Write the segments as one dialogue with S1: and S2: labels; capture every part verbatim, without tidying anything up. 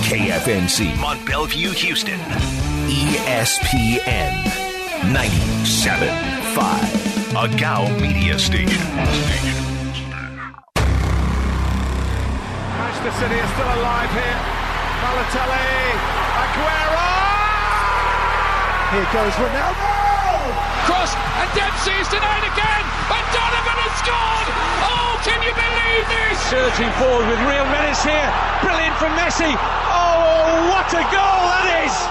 S1: K F N C, Mont Belvieu, Houston. E S P N ninety-seven point five, a G O W media station.
S2: Manchester City is still alive here. Balotelli, Aguero! Here goes Ronaldo!
S3: Cross, and Dempsey is denied again, and Donovan has scored! Oh, can you believe this?
S4: Surging forward with real menace here. Brilliant from Messi. Oh, what a goal that is!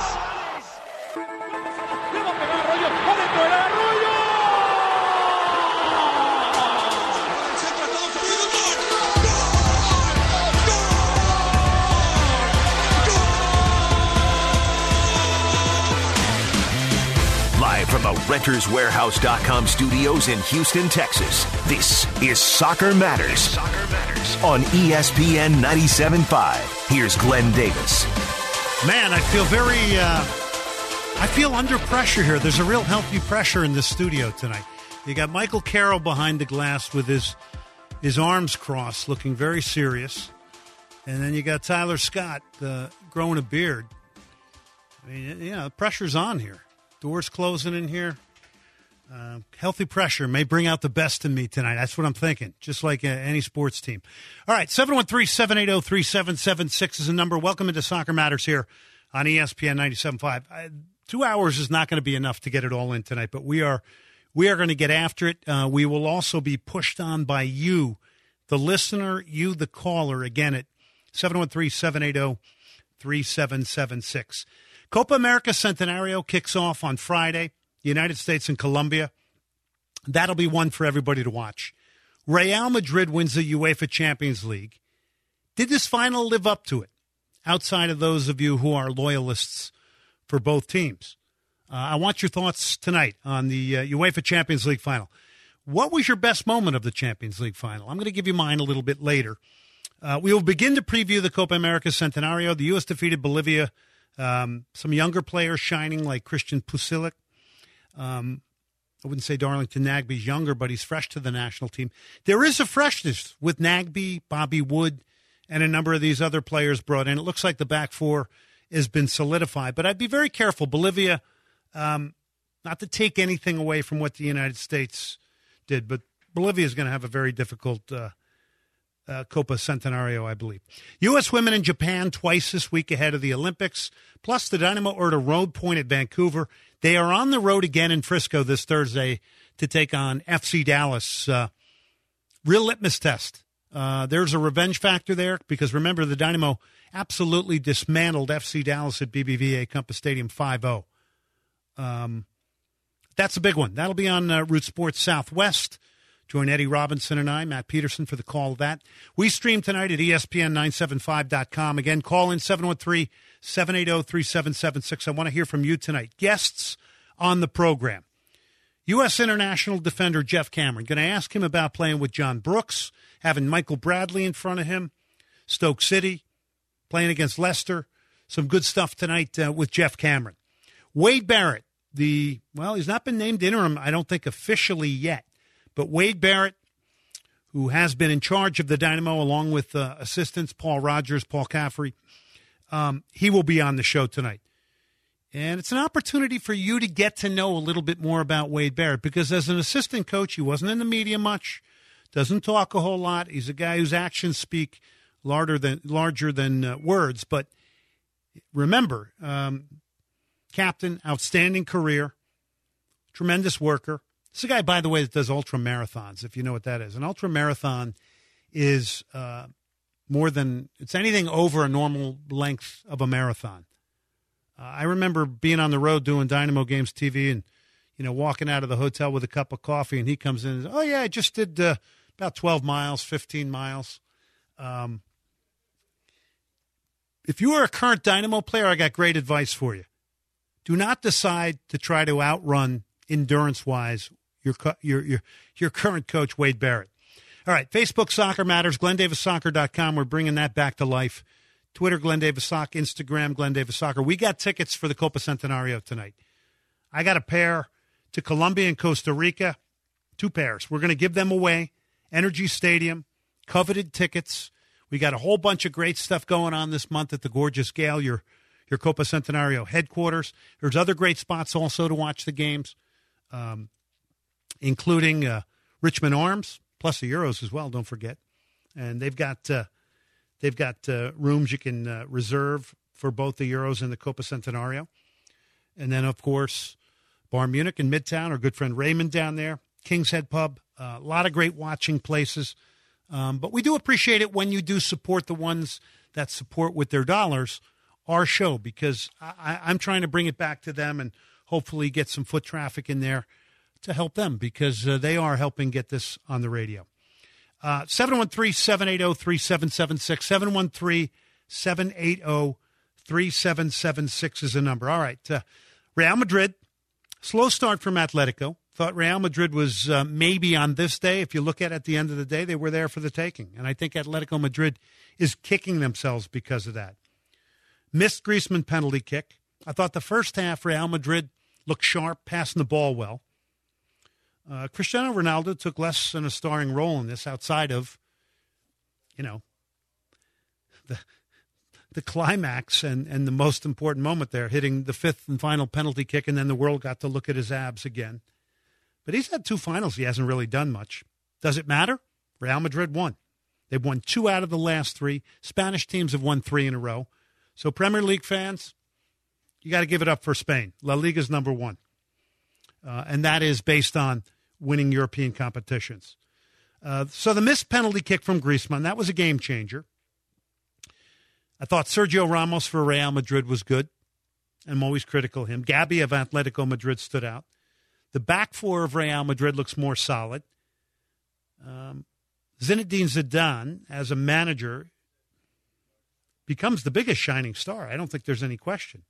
S1: From the Renters Warehouse dot com studios in Houston, Texas, this is Soccer Matters, Soccer Matters on E S P N ninety-seven point five. Here's Glenn Davis.
S5: Man, I feel very, uh, I feel under pressure here. There's a real healthy pressure in the studio tonight. You got Michael Carroll behind the glass with his his arms crossed, looking very serious. And then you got Tyler Scott uh, growing a beard. I mean, you know, the pressure's on here. Doors closing in here. Uh, healthy pressure may bring out the best in me tonight. That's what I'm thinking, just like uh, any sports team. All right, seven one three, seven eight zero, three seven seven six is the number. Welcome into Soccer Matters here on E S P N ninety-seven point five. I, two hours is not going to be enough to get it all in tonight, but we are we are going to get after it. Uh, we will also be pushed on by you, the listener, you, the caller, again at seven one three, seven eight zero, three seven seven six. Copa America Centenario kicks off on Friday, United States and Colombia. That'll be one for everybody to watch. Real Madrid wins the UEFA Champions League. Did this final live up to it, outside of those of you who are loyalists for both teams? Uh, I want your thoughts tonight on the uh, UEFA Champions League final. What was your best moment of the Champions League final? I'm going to give you mine a little bit later. Uh, we will begin to preview the Copa America Centenario. The U S defeated Bolivia. Um, some younger players shining like Christian Pulisic. Um, I wouldn't say Darlington Nagbe's younger, but he's fresh to the national team. There is a freshness with Nagbe, Bobby Wood, and a number of these other players brought in. It looks like the back four has been solidified. But I'd be very careful. Bolivia, um, not to take anything away from what the United States did, but Bolivia is going to have a very difficult uh Uh, Copa Centenario, I believe. U S women in Japan twice this week ahead of the Olympics, plus the Dynamo are at a road point at Vancouver. They are on the road again in Frisco this Thursday to take on F C Dallas. Uh, real litmus test. Uh, there's a revenge factor there because, remember, the Dynamo absolutely dismantled F C Dallas at B B V A Compass Stadium five oh. Um, that's a big one. That'll be on uh, Root Sports Southwest. Join Eddie Robinson and I, Matt Peterson, for the call of that. We stream tonight at E S P N nine seven five dot com. Again, call in seven one three, seven eight zero, three seven seven six. I want to hear from you tonight. Guests on the program. U S international defender Jeff Cameron. Going to ask him about playing with John Brooks, having Michael Bradley in front of him, Stoke City, playing against Leicester. Some good stuff tonight uh, with Jeff Cameron. Wade Barrett, the, well, he's not been named interim, I don't think, officially yet. But Wade Barrett, who has been in charge of the Dynamo along with uh, assistants Paul Rogers, Paul Caffrey, um, he will be on the show tonight. And it's an opportunity for you to get to know a little bit more about Wade Barrett because as an assistant coach, he wasn't in the media much, doesn't talk a whole lot. He's a guy whose actions speak larger than, larger than uh, words. But remember, um, captain, outstanding career, tremendous worker. This is a guy, by the way, that does ultra marathons, if you know what that is. An ultra marathon is uh, more than, it's anything over a normal length of a marathon. Uh, I remember being on the road doing Dynamo Games T V and, you know, walking out of the hotel with a cup of coffee, and he comes in and says, oh, yeah, I just did uh, about twelve miles, fifteen miles. Um, if you are a current Dynamo player, I got great advice for you. Do not decide to try to outrun endurance-wise Your, your your your current coach, Wade Barrett. All right, Facebook Soccer Matters, Glenn Davis Soccer dot com. We're bringing that back to life. Twitter, Glenn Davis Soccer. Instagram, Glenn Davis Soccer. We got tickets for the Copa Centenario tonight. I got a pair to Colombia and Costa Rica. Two pairs. We're going to give them away. Energy Stadium, coveted tickets. We got a whole bunch of great stuff going on this month at the Gorgeous Gale, your your Copa Centenario headquarters. There's other great spots also to watch the games, um, including uh, Richmond Arms, plus the Euros as well, don't forget. And they've got uh, they've got uh, rooms you can uh, reserve for both the Euros and the Copa Centenario. And then, of course, Bar Munich in Midtown, our good friend Raymond down there, King's Head Pub, uh, a lot of great watching places. Um, but we do appreciate it when you do support the ones that support with their dollars our show, because I, I'm trying to bring it back to them and hopefully get some foot traffic in there to help them, because uh, they are helping get this on the radio. Uh, seven one three, seven eight zero, three seven seven six, seven one three, seven eight zero, three seven seven six is the number. All right, uh, Real Madrid, slow start from Atletico. Thought Real Madrid was uh, maybe on this day. If you look at it at the end of the day, they were there for the taking. And I think Atletico Madrid is kicking themselves because of that. Missed Griezmann penalty kick. I thought the first half Real Madrid looked sharp, passing the ball well. Uh, Cristiano Ronaldo took less than a starring role in this outside of, you know, the the climax and, and the most important moment there, hitting the fifth and final penalty kick, and then the world got to look at his abs again. But he's had two finals. He hasn't really done much. Does it matter? Real Madrid won. They've won two out of the last three. Spanish teams have won three in a row. So Premier League fans, you got to give it up for Spain. La Liga's number one. Uh, and that is based on winning European competitions. Uh, so the missed penalty kick from Griezmann, that was a game changer. I thought Sergio Ramos for Real Madrid was good. I'm always critical of him. Gabi of Atletico Madrid stood out. The back four of Real Madrid looks more solid. Um, Zinedine Zidane, as a manager, becomes the biggest shining star. I don't think there's any question.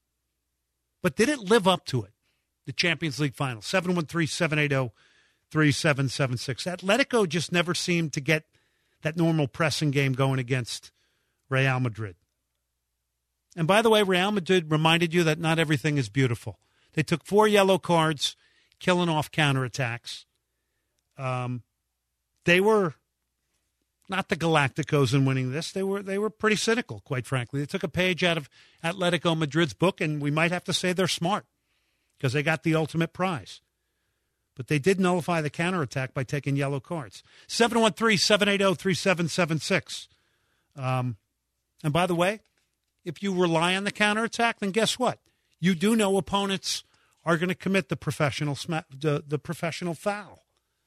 S5: But did it live up to it? The Champions League final, seven one three, seven eight zero, three seven seven six. Atletico just never seemed to get that normal pressing game going against Real Madrid. And by the way, Real Madrid reminded you that not everything is beautiful. They took four yellow cards, killing off counterattacks. Um, they were not the Galacticos in winning this. They were they were pretty cynical, quite frankly. They took a page out of Atletico Madrid's book, and we might have to say they're smart because they got the ultimate prize. But they did nullify the counterattack by taking yellow cards. seven one three, seven eight zero, three seven seven six. Um, and by the way, if you rely on the counterattack, then guess what? You do know opponents are going to commit the professional sma- the, the professional foul.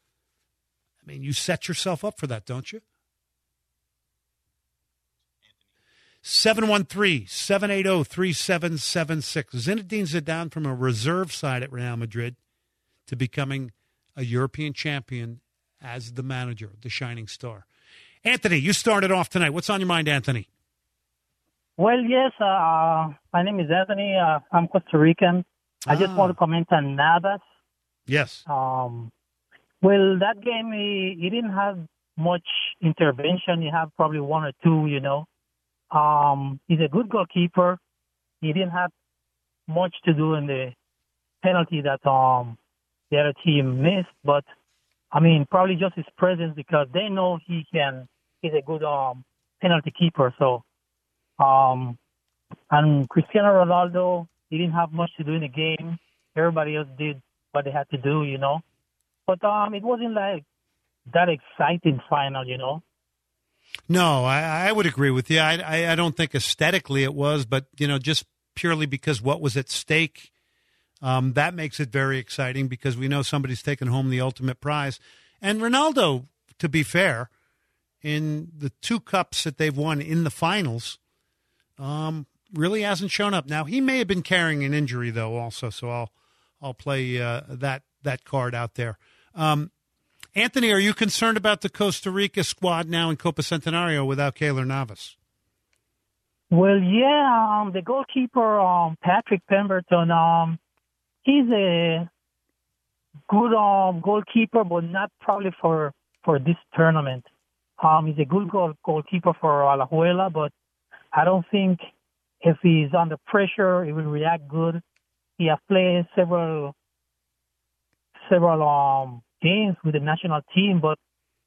S5: I mean, you set yourself up for that, don't you? seven one three, seven eight zero, three seven seven six. Zinedine Zidane from a reserve side at Real Madrid to becoming a European champion as the manager, the shining star. Anthony, you started off tonight. What's on your mind, Anthony?
S6: Well, yes, uh, my name is Anthony. Uh, I'm Costa Rican. I ah. just want to comment on Navas.
S5: Yes.
S6: Um, well, that game, he, he didn't have much intervention. He had probably one or two, you know. Um, he's a good goalkeeper. He didn't have much to do in the penalty that um, the other team missed. But, I mean, probably just his presence because they know he can. He's a good um, penalty keeper. So, um, and Cristiano Ronaldo, he didn't have much to do in the game. Everybody else did what they had to do, you know. But um, it wasn't like that exciting final, you know.
S5: No, I, I would agree with you. I, I, I don't think aesthetically it was, but, you know, just purely because what was at stake, um, that makes it very exciting because we know somebody's taking home the ultimate prize. And Ronaldo, to be fair, in the two cups that they've won in the finals, um, really hasn't shown up. Now, he may have been carrying an injury, though, also, so I'll I'll play uh, that, that card out there. Um Anthony, are you concerned about the Costa Rica squad now in Copa Centenario without Keylor Navas?
S6: Well, yeah, um, the goalkeeper, um, Patrick Pemberton, um, he's a good um, goalkeeper, but not probably for, for this tournament. Um, he's a good goal, goalkeeper for Alajuela, but I don't think if he's under pressure, he will react good. He has played several several um. games with the national team, but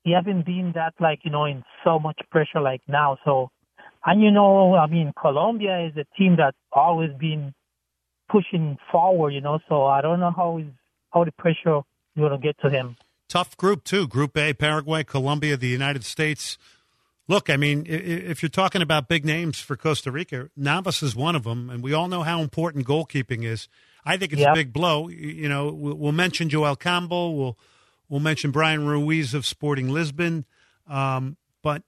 S6: he hasn't been that, like, you know, in so much pressure like now. So, and, you know, I mean, Colombia is a team that's always been pushing forward, you know, so I don't know how is how the pressure is going to get to him.
S5: Tough group, too. Group A, Paraguay, Colombia, the United States. Look, I mean, if you're talking about big names for Costa Rica, Navas is one of them, and we all know how important goalkeeping is. I think it's yep. a big blow. You know, we'll mention Joel Campbell. We'll we'll mention Brian Ruiz of Sporting Lisbon. Um, but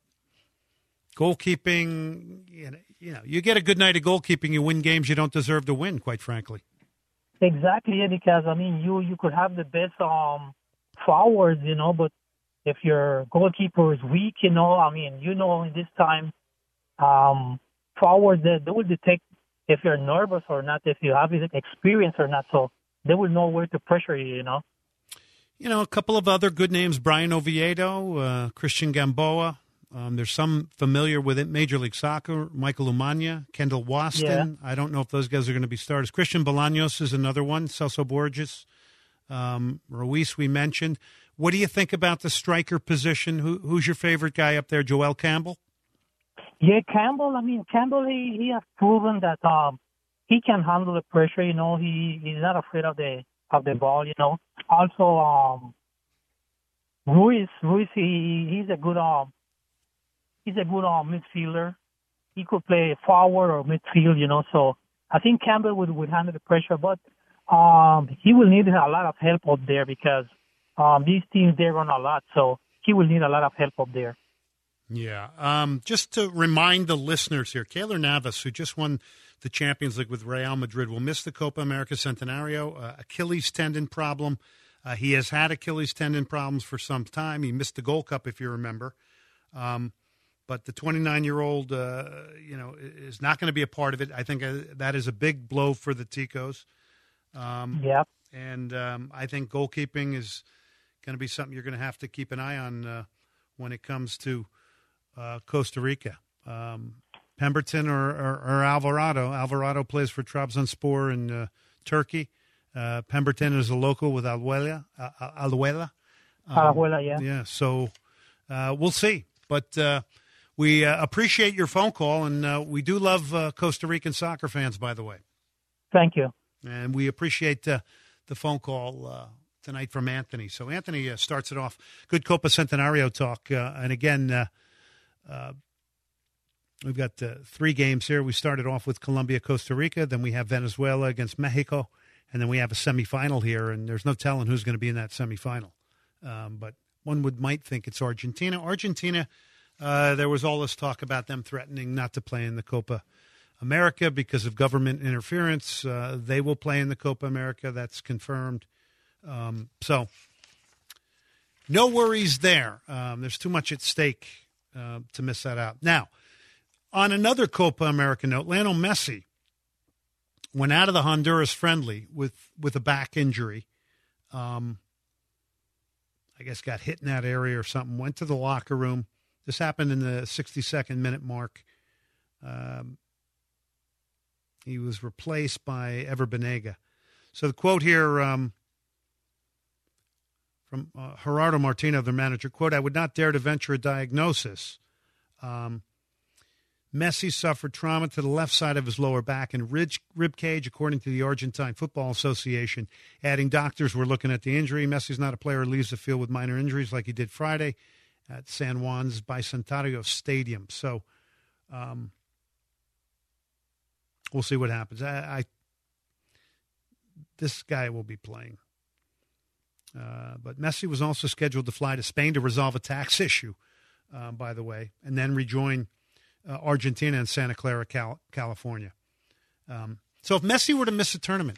S5: goalkeeping, you know, you know, you get a good night of goalkeeping, you win games you don't deserve to win, quite frankly.
S6: Exactly, yeah, because, I mean, you, you could have the best um, forwards, you know, but if your goalkeeper is weak, you know, I mean, you know, in this time, um, forwards, they, they will detect if you're nervous or not, if you have experience or not, so they will know where to pressure you, you know.
S5: You know, a couple of other good names, Brian Oviedo, uh, Christian Gamboa. Um, there's some familiar with it, Major League Soccer, Michael Umania, Kendall Waston. Yeah. I don't know if those guys are going to be starters. Christian Bolaños is another one, Celso Borges, um, Ruiz we mentioned. What do you think about the striker position? Who, who's your favorite guy up there, Joel Campbell?
S6: Yeah, Campbell, I mean, Campbell, he, he has proven that um, he can handle the pressure, you know. He He's not afraid of the of the ball, you know. Also, um, Ruiz, Ruiz, he, he's a good um, he's a good um, midfielder. He could play forward or midfield, you know. So I think Campbell would, would handle the pressure, but um, he will need a lot of help up there because um, these teams, they run a lot. So he will need a lot of help up there.
S5: Yeah. Um, just to remind the listeners here, Keylor Navas, who just won the Champions League with Real Madrid, will miss the Copa America Centenario. Uh, Achilles tendon problem. Uh, he has had Achilles tendon problems for some time. He missed the Gold Cup, if you remember. Um, but the twenty-nine-year-old, uh, you know, is not going to be a part of it. I think uh, that is a big blow for the Ticos. Um,
S6: yeah.
S5: And um, I think goalkeeping is going to be something you're going to have to keep an eye on uh, when it comes to Uh, Costa Rica. Um, Pemberton or, or, or Alvarado. Alvarado plays for Trabzonspor in uh, Turkey. Uh, Pemberton is a local with Alhuela. Uh, Alhuela. Um,
S6: Alhuela, yeah.
S5: Yeah, so uh, we'll see. But uh, we uh, appreciate your phone call, and uh, we do love uh, Costa Rican soccer fans, by the way.
S6: Thank you.
S5: And we appreciate uh, the phone call uh, tonight from Anthony. So Anthony uh, starts it off. Good Copa Centenario talk. Uh, and again, uh, Uh, we've got uh, three games here. We started off with Colombia, Costa Rica. Then we have Venezuela against Mexico. And then we have a semifinal here, and there's no telling who's going to be in that semifinal. Um, but one would might think it's Argentina. Argentina, uh, there was all this talk about them threatening not to play in the Copa America because of government interference. Uh, they will play in the Copa America. That's confirmed. Um, so no worries there. Um, there's too much at stake Uh, to miss that out. Now, on another Copa America note, Lionel Messi went out of the Honduras friendly with, with a back injury. Um, I guess got hit in that area or something, went to the locker room. This happened in the sixty-second minute mark. Um, he was replaced by Ever Banega. So the quote here, um, from uh, Gerardo Martino, their manager, quote, "I would not dare to venture a diagnosis. Um, Messi suffered trauma to the left side of his lower back and rib, rib cage, according to the Argentine Football Association. Adding, doctors were looking at the injury. Messi's not a player who leaves the field with minor injuries like he did Friday at San Juan's Bicentenario Stadium." So um, we'll see what happens. I, I This guy will be playing. Uh, but Messi was also scheduled to fly to Spain to resolve a tax issue, uh, by the way, and then rejoin uh, Argentina and Santa Clara, Cal- California. Um, so if Messi were to miss a tournament,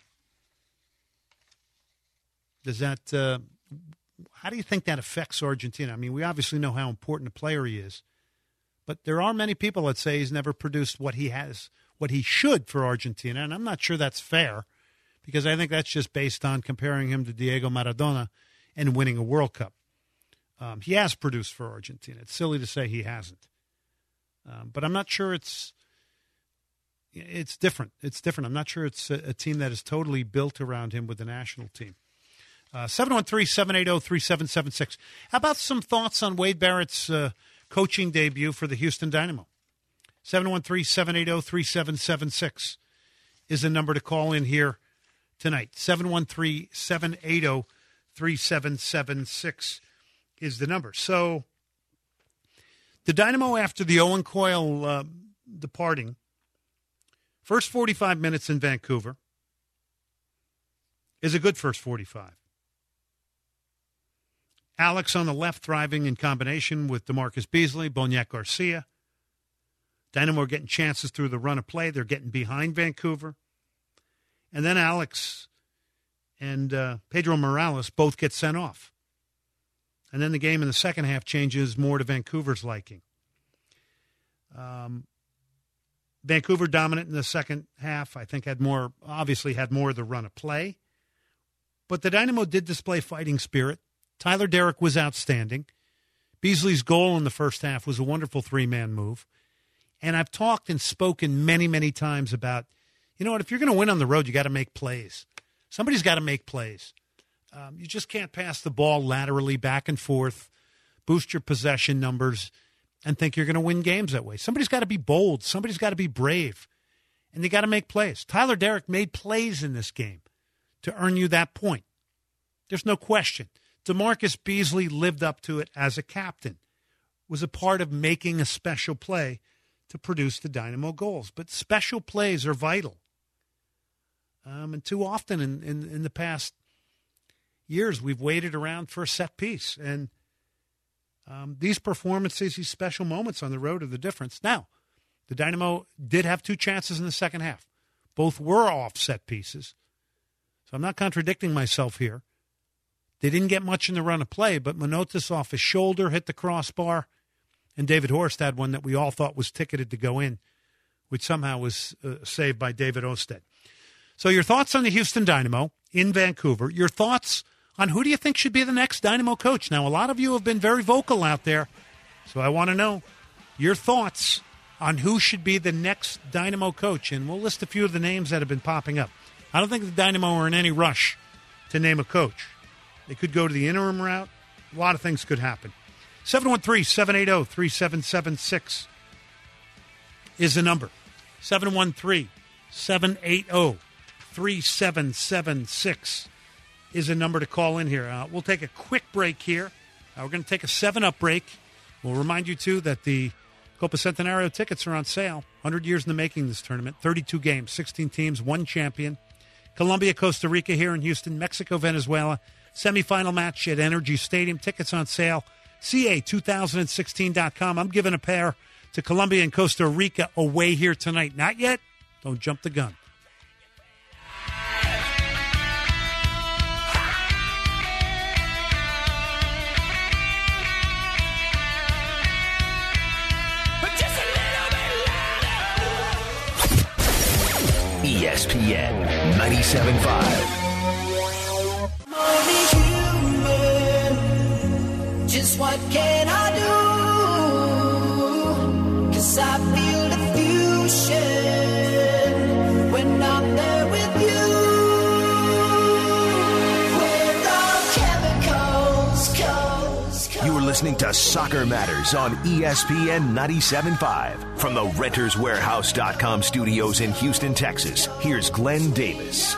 S5: does that uh, how do you think that affects Argentina? I mean, we obviously know how important a player he is, but there are many people that say he's never produced what he has, what he should for Argentina, and I'm not sure that's fair. Because I think that's just based on comparing him to Diego Maradona and winning a World Cup. Um, he has produced for Argentina. It's silly to say he hasn't. Um, but I'm not sure it's it's different. It's different. I'm not sure it's a, a team that is totally built around him with the national team. Uh, seven one three, seven eight zero, three seven seven six. How about some thoughts on Wade Barrett's uh, coaching debut for the Houston Dynamo? seven one three, seven eight zero, three seven seven six is the number to call in here tonight. seven one three, seven eight zero, three seven seven six is the number. So the Dynamo, after the Owen Coyle uh, departing, first forty-five minutes in Vancouver is a good first forty-five. Alex on the left thriving in combination with DeMarcus Beasley, Boniek Garcia. Dynamo are getting chances through the run of play. They're getting behind Vancouver. And then Alex and uh, Pedro Morales both get sent off. And then the game in the second half changes more to Vancouver's liking. Um, Vancouver dominant in the second half. I think had more, obviously had more of the run of play. But the Dynamo did display fighting spirit. Tyler Derrick was outstanding. Beasley's goal in the first half was a wonderful three-man move. And I've talked and spoken many, many times about, you know what, if you're going to win on the road, you got to make plays. Somebody's got to make plays. Um, you just can't pass the ball laterally back and forth, boost your possession numbers, and think you're going to win games that way. Somebody's got to be bold. Somebody's got to be brave. And they got to make plays. Tyler Derrick made plays in this game to earn you that point. There's no question. DeMarcus Beasley lived up to it as a captain, was a part of making a special play to produce the Dynamo goals. But special plays are vital. Um, and too often in, in, in the past years, we've waited around for a set piece. And um, these performances, these special moments on the road are the difference. Now, the Dynamo did have two chances in the second half. Both were off set pieces. So I'm not contradicting myself here. They didn't get much in the run of play, but Manotas off his shoulder hit the crossbar, and David Horst had one that we all thought was ticketed to go in, which somehow was uh, saved by David Osted. So your thoughts on the Houston Dynamo in Vancouver, your thoughts on who do you think should be the next Dynamo coach? Now, a lot of you have been very vocal out there, so I want to know your thoughts on who should be the next Dynamo coach, and we'll list a few of the names that have been popping up. I don't think the Dynamo are in any rush to name a coach. They could go to the interim route. A lot of things could happen. seven one three, seven eight zero, three seven seven six is the number. seven one three, seven eight zero, three seven seven six is a number to call in here. Uh, we'll take a quick break here. Uh, we're going to take a seven-up break. We'll remind you, too, that the Copa Centenario tickets are on sale. one hundred years in the making this tournament. thirty-two games, sixteen teams, one champion. Colombia, Costa Rica here in Houston. Mexico, Venezuela. Semifinal match at Energy Stadium. Tickets on sale. C A two thousand sixteen dot com. I'm giving a pair to Colombia and Costa Rica away here tonight. Not yet. Don't jump the gun.
S1: E S P N ninety-seven point five.
S7: Just what can I do? 'Cause I feel the fusion when I'm there with you. Where all chemicals goes, goes.
S1: You are listening to Soccer Matters on E S P N ninety-seven point five. From the Renters Warehouse dot com studios in Houston, Texas, here's Glenn Davis.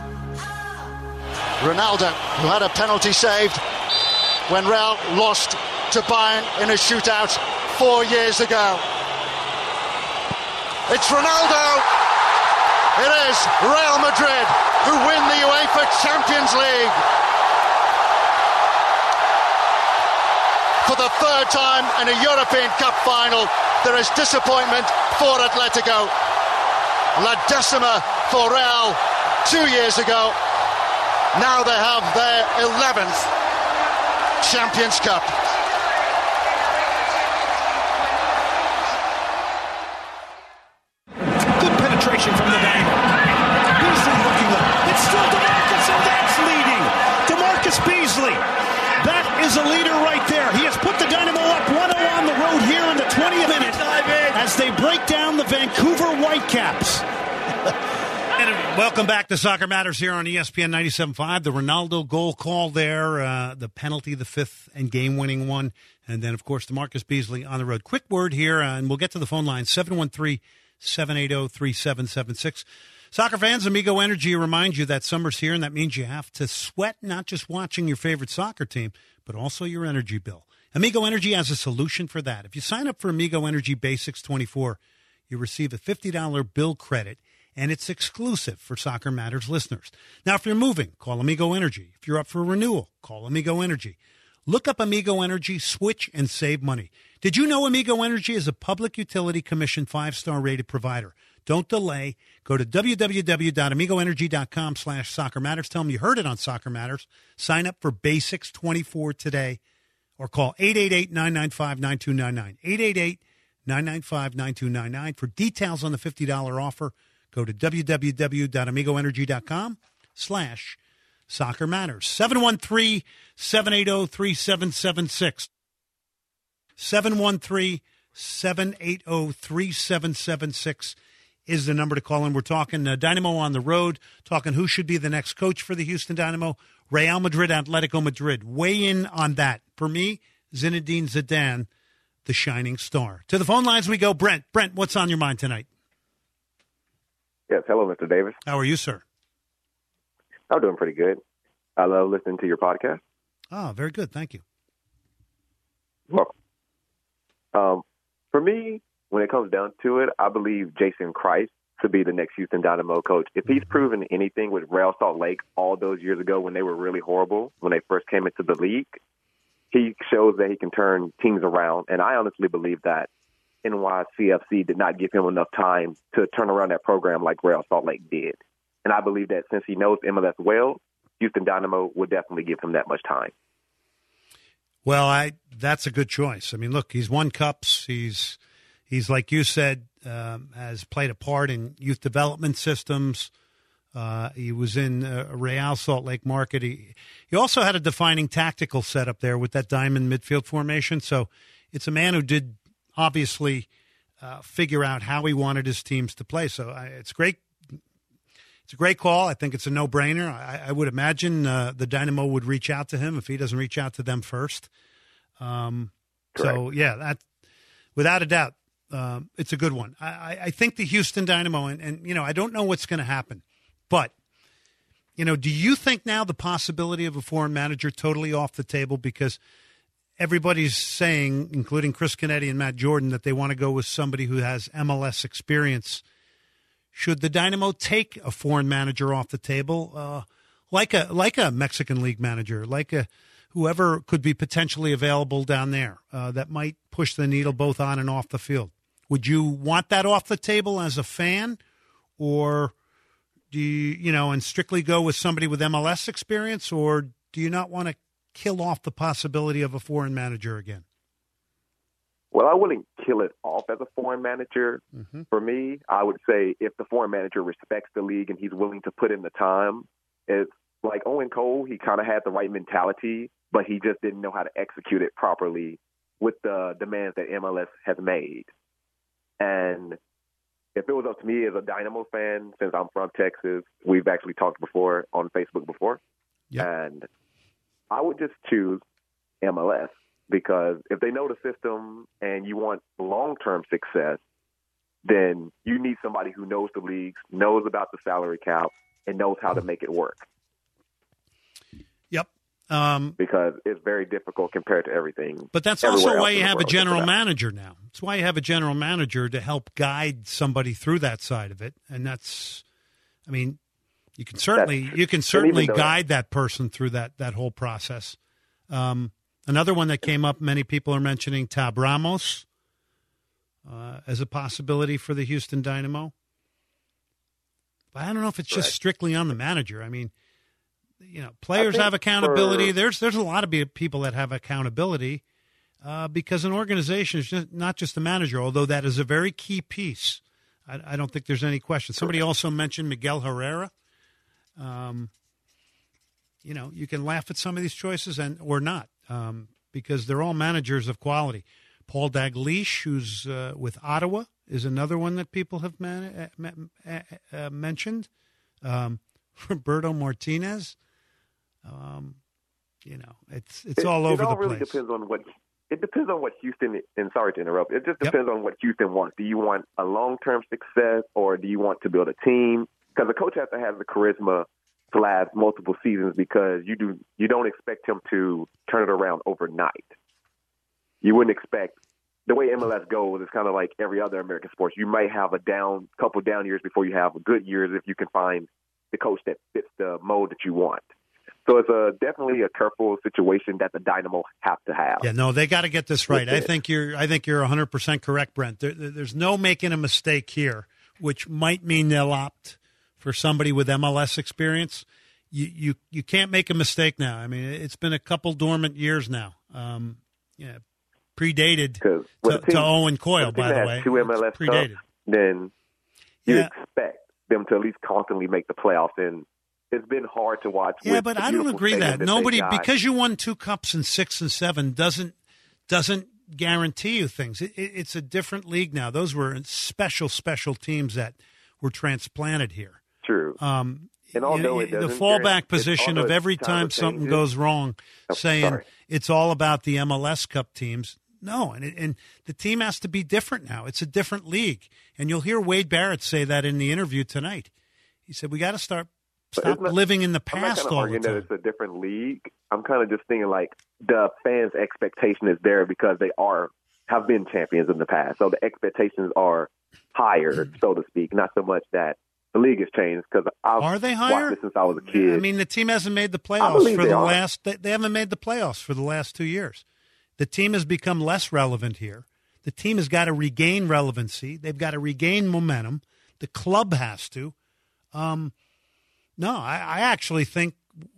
S8: Ronaldo, who had a penalty saved when Real lost to Bayern in a shootout four years ago. It's Ronaldo. It is Real Madrid who win the UEFA Champions League. For the third time in a European Cup final, there is disappointment for Atletico. La decima for Real two years ago. Now they have their eleventh Champions Cup.
S2: Good penetration from the Dynamo. Beasley looking up. It's still DeMarcus, and that's leading. DeMarcus Beasley. That is a leader right there. He has put the Dynamo up one oh on the road here in the twentieth minute as they break down the Vancouver Whitecaps.
S5: And welcome back to Soccer Matters here on E S P N ninety-seven point five. The Ronaldo goal call there, uh, the penalty, the fifth and game-winning one. And then, of course, the Marcus Beasley on the road. Quick word here, uh, and we'll get to the phone line, seven one three, seven eight zero, three seven seven six. Soccer fans, Amigo Energy reminds you that summer's here, and that means you have to sweat not just watching your favorite soccer team, but also your energy bill. Amigo Energy has a solution for that. If you sign up for Amigo Energy Basics twenty-four, you receive a fifty dollars bill credit, and it's exclusive for Soccer Matters listeners. Now, if you're moving, call Amigo Energy. If you're up for renewal, call Amigo Energy. Look up Amigo Energy, switch, and save money. Did you know Amigo Energy is a public utility commission five-star rated provider? Don't delay. Go to w w w dot amigo energy dot com slash soccer matters. Tell them you heard it on Soccer Matters. Sign up for Basics twenty-four today, or call eight eight eight, nine nine five, nine two nine nine. eight eight eight, nine nine five, nine two nine nine. For details on the fifty dollars offer, go to w w w dot amigo energy dot com slash soccer matters. seven one three, seven eight zero, three seven seven six. seven one three, seven eight zero, three seven seven six is the number to call in. We're talking uh, Dynamo on the road, talking who should be the next coach for the Houston Dynamo. Real Madrid, Atletico Madrid. Weigh in on that. For me, Zinedine Zidane, the shining star. To the phone lines we go. Brent. Brent, what's on your mind tonight?
S9: Yes, hello, Mister Davis.
S5: How are you, sir?
S9: I'm doing pretty good. I love listening to your podcast.
S5: Oh, very good. Thank you.
S9: Well, um, for me, when it comes down to it, I believe Jason Christ to be the next Houston Dynamo coach. If he's proven anything with Real Salt Lake all those years ago when they were really horrible, when they first came into the league, he shows that he can turn teams around. And I honestly believe that N Y C F C did not give him enough time to turn around that program like Real Salt Lake did. And I believe that since he knows M L S well, Houston Dynamo would definitely give him that much time.
S5: Well, I that's a good choice. I mean, look, he's won cups. He's, he's like you said, um, has played a part in youth development systems. Uh, he was in uh, Real Salt Lake market. He, he also had a defining tactical setup there with that diamond midfield formation. So it's a man who did obviously uh, figure out how he wanted his teams to play. So I, it's great. It's a great call. I think it's a no-brainer. I, I would imagine uh, the Dynamo would reach out to him if he doesn't reach out to them first. Um, so, yeah, that without a doubt, um, it's a good one. I, I think the Houston Dynamo, and, and, you know, I don't know what's going to happen, but, you know, do you think now the possibility of a foreign manager totally off the table because everybody's saying, including Chris Canetti and Matt Jordan, that they want to go with somebody who has M L S experience? Should the Dynamo take a foreign manager off the table, uh, like a like a Mexican League manager, like a whoever could be potentially available down there uh, that might push the needle both on and off the field? Would you want that off the table as a fan, or do you, you know, and strictly go with somebody with M L S experience, or do you not want to kill off the possibility of a foreign manager again?
S9: Well, I wouldn't kill it off as a foreign manager. Mm-hmm. For me, I would say if the foreign manager respects the league and he's willing to put in the time, it's like Owen Cole, he kind of had the right mentality, but he just didn't know how to execute it properly with the demands that M L S has made. And if it was up to me as a Dynamo fan, since I'm from Texas, we've actually talked before on Facebook before, yep. and I would just choose M L S. Because if they know the system and you want long-term success, then you need somebody who knows the leagues, knows about the salary cap, and knows how to make it work.
S5: Yep. Um,
S9: because it's very difficult compared to everything.
S5: But that's also why you have a general manager now. That's why you have a general manager to help guide somebody through that side of it. And that's, I mean, you can certainly you can certainly guide that person through that, that whole process. Um Another one that came up, many people are mentioning Tab Ramos uh, as a possibility for the Houston Dynamo. But I don't know if it's just right. strictly on the manager. I mean, you know, players have accountability. For... There's there's a lot of people that have accountability uh, because an organization is just, not just the manager, although that is a very key piece. I, I don't think there's any question. Somebody also mentioned Miguel Herrera. Um, you know, you can laugh at some of these choices and or not. Um, because they're all managers of quality. Paul Dalglish, who's uh, with Ottawa, is another one that people have man- uh, uh, mentioned. Um, Roberto Martinez, um, you know, it's it's
S9: it,
S5: all over
S9: it all
S5: the
S9: really
S5: place.
S9: depends on what it depends on what Houston. And sorry to interrupt. It just
S5: Yep.
S9: depends on what Houston wants. Do you want a long-term success, or do you want to build a team? Because the coach has to have the charisma to last multiple seasons. Because you do you don't expect him to turn it around overnight. You wouldn't expect. The way M L S goes, it's kind of like every other American sports. You might have a down, couple down years before you have good years if you can find the coach that fits the mold that you want. So it's a definitely a careful situation that the Dynamo have to have.
S5: Yeah, no, they got to get this right. I think you're. I think you're one hundred percent correct, Brent. There, there's no making a mistake here, which might mean they'll opt for somebody with M L S experience. You you you can't make a mistake now. I mean, it's been a couple dormant years now. Um, yeah. Predated to,
S9: team,
S5: to Owen Coyle, by the way.
S9: Two M L S
S5: it's predated.
S9: Cups, then you
S5: yeah.
S9: expect them to at least constantly make the playoffs. And it's been hard to watch.
S5: Yeah, but I don't agree that, that nobody because you won two cups in six and seven doesn't doesn't guarantee you things. It, it, it's a different league now. Those were special special teams that were transplanted here.
S9: True.
S5: Um,
S9: and although
S5: you,
S9: it
S5: the fallback position of every time something changes. goes wrong, oh, saying sorry. it's all about the M L S Cup teams. No, and it, and the team has to be different now. It's a different league, and you'll hear Wade Barrett say that in the interview tonight. He said we got to start stop not, living in the past
S9: I'm not
S5: all
S9: arguing
S5: the time.
S9: That it's a different league. I'm kind of just thinking like the fans' expectation is there because they are have been champions in the past, so the expectations are higher, so to speak. Not so much that the league has changed because I've
S5: are they higher?
S9: watched it since I was a kid.
S5: I mean, the team hasn't made the playoffs for the
S9: are.
S5: last. They, they haven't made the playoffs for the last two years. The team has become less relevant here. The team has got to regain relevancy. They've got to regain momentum. The club has to. Um, no, I, I actually think,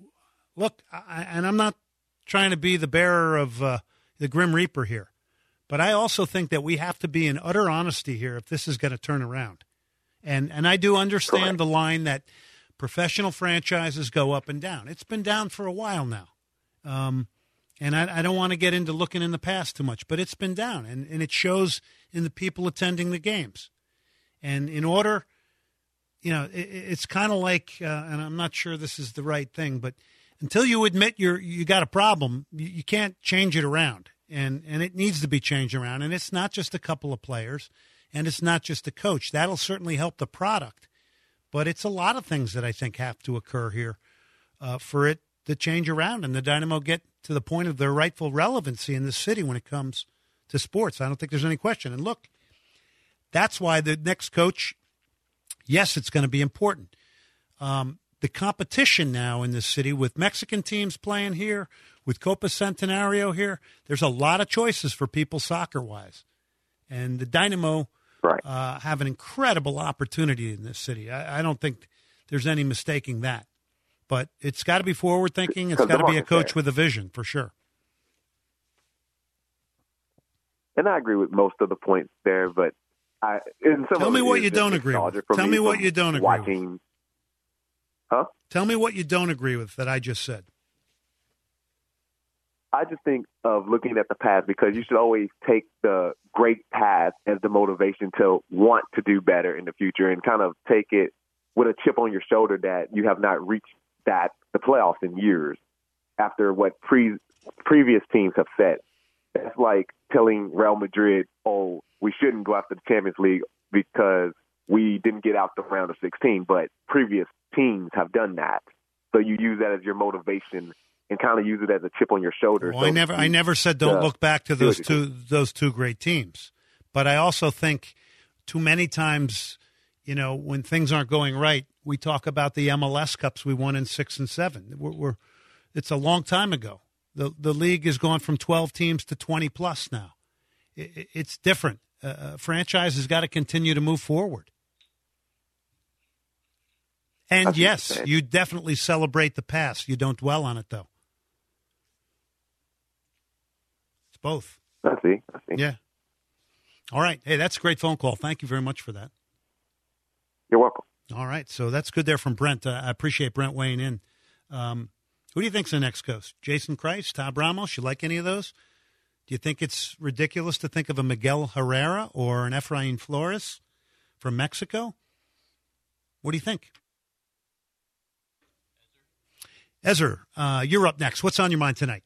S5: look, I, and I'm not trying to be the bearer of uh, the Grim Reaper here, but I also think that we have to be in utter honesty here if this is going to turn around. And and I do understand Correct. the line that professional franchises go up and down. It's been down for a while now. Um And I, I don't want to get into looking in the past too much, but it's been down, and, and it shows in the people attending the games. And in order, you know, it, it's kind of like, uh, and I'm not sure this is the right thing, but until you admit you're you got a problem, you, you can't change it around, and and it needs to be changed around. And it's not just a couple of players, and it's not just a coach. That'll certainly help the product, but it's a lot of things that I think have to occur here uh, for it to change around, and the Dynamo get to the point of their rightful relevancy in the city when it comes to sports. I don't think there's any question. And look, that's why the next coach, yes, it's going to be important. Um, the competition now in this city with Mexican teams playing here, with Copa Centenario here, there's a lot of choices for people soccer-wise. And the Dynamo
S9: right.
S5: uh, have an incredible opportunity in this city. I, I don't think there's any mistaking that. But it's got to be forward-thinking. It's got to be a coach with a vision, for sure.
S9: And I agree with most of the points there, but I in some
S5: tell me what you don't agree with. Tell me what you don't agree
S9: watching,
S5: with.
S9: Huh?
S5: Tell me what you don't agree with that I just said.
S9: I just think of looking at the past because you should always take the great past as the motivation to want to do better in the future and kind of take it with a chip on your shoulder that you have not reached that the playoffs in years after what pre- previous teams have said. It's like telling Real Madrid, oh, we shouldn't go after the Champions League because we didn't get out the round of sixteen, but previous teams have done that. So you use that as your motivation and kind of use it as a chip on your shoulder.
S5: Well,
S9: so
S5: I never I never said don't uh, look back to those two those two great teams. But I also think too many times, you know, when things aren't going right, we talk about the M L S Cups we won in six and seven. We're, we're it's a long time ago. The the league has gone from twelve teams to twenty plus now. It, it's different. Uh, a franchise has got to continue to move forward. And
S9: That's
S5: yes, you definitely celebrate the past. You don't dwell on it, though. It's both.
S9: I see. I see.
S5: Yeah. All right. Hey, that's a great phone call. Thank you very much for that.
S9: You're welcome.
S5: All right, so that's good there from Brent. Uh, I appreciate Brent weighing in. Um, who do you think's the next coach? Jason Kreis, Tab Ramos? You like any of those? Do you think it's ridiculous to think of a Miguel Herrera or an Efrain Flores from Mexico? What do you think? Ezra, uh, you're up next. What's on your mind tonight?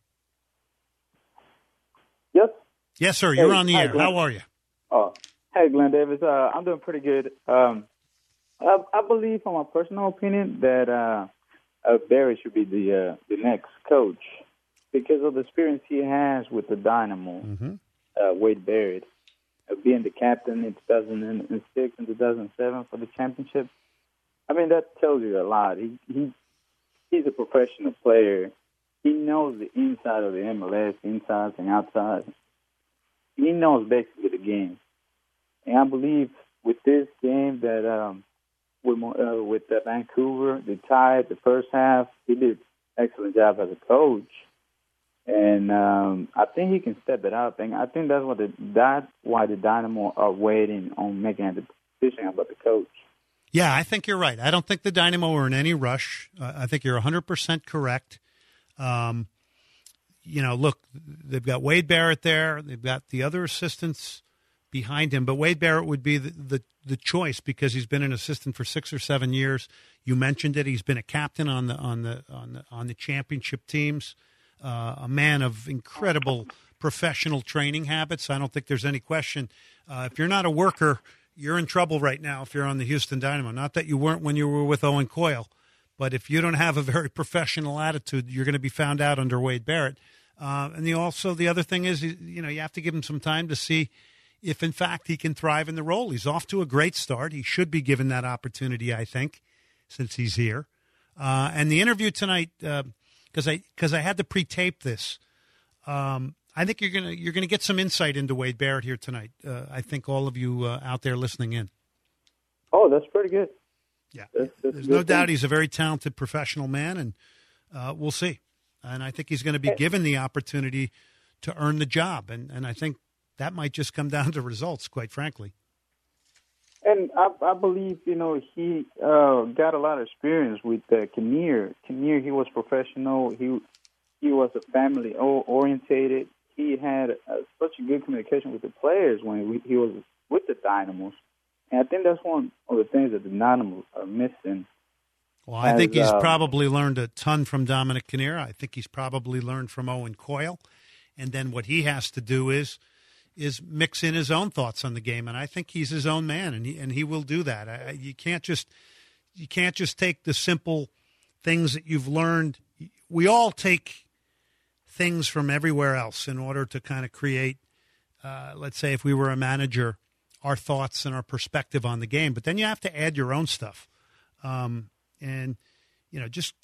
S10: Yes.
S5: Yes, sir. You're
S10: hey,
S5: on the
S10: hi,
S5: air.
S10: Glenn.
S5: How are you?
S10: Oh, hey, Glenn Davis. Uh, I'm doing pretty good. Um, I, I believe, from my personal opinion, that uh, uh, Barry should be the uh, the next coach because of the experience he has with the Dynamo.
S5: Mm-hmm.
S10: Uh, Wade Barrett, uh, being the captain in two thousand six and two thousand seven for the championship. I mean, that tells you a lot. He he he's a professional player. He knows the inside of the M L S, insides and outsides. He knows basically the game. And I believe with this game that um, with uh, with uh, Vancouver, they tied the first half. He did an excellent job as a coach. And um, I think he can step it up. And I think that's what the, that's why the Dynamo are waiting on making a decision about the coach.
S5: Yeah, I think you're right. I don't think the Dynamo are in any rush. Uh, I think you're one hundred percent correct. Um, you know, look, they've got Wade Barrett there. They've got the other assistants behind him. But Wade Barrett would be the, the, the choice because he's been an assistant for six or seven years. You mentioned it. He's been a captain on the on the on the on the championship teams. Uh, a man of incredible professional training habits. I don't think there's any question. Uh, if you're not a worker, you're in trouble right now if you're on the Houston Dynamo. Not that you weren't when you were with Owen Coyle, but if you don't have a very professional attitude, you're going to be found out under Wade Barrett. Uh, and the, also the other thing is, you know, you have to give him some time to see if, in fact, he can thrive in the role. He's off to a great start. He should be given that opportunity, I think, since he's here. Uh, and the interview tonight, uh, because I because I had to pre-tape this. Um, I think you're gonna you're gonna get some insight into Wade Barrett here tonight. Uh, I think all of you uh, out there listening in.
S10: Oh, that's pretty good.
S5: Yeah,
S10: that's, that's
S5: there's no doubt he's a very talented professional man, and uh, we'll see. And I think he's going to be given the opportunity to earn the job, and and I think that might just come down to results, quite frankly.
S10: And I, I believe, you know, he uh, got a lot of experience with uh, Kinnear. Kinnear, he was professional. He he was a family orientated. He had uh, such a good communication with the players when we, he was with the Dynamos. And I think that's one of the things that the Dynamos are missing.
S5: Well, I
S10: as,
S5: think he's
S10: uh,
S5: probably learned a ton from Dominic Kinnear. I think he's probably learned from Owen Coyle. And then what he has to do is is mix in his own thoughts on the game, and I think he's his own man, and he and he will do that. I, you can't just you can't just take the simple things that you've learned. We all take things from everywhere else in order to kind of create, uh, let's say, if we were a manager, our thoughts and our perspective on the game. But then you have to add your own stuff, um, and you know, just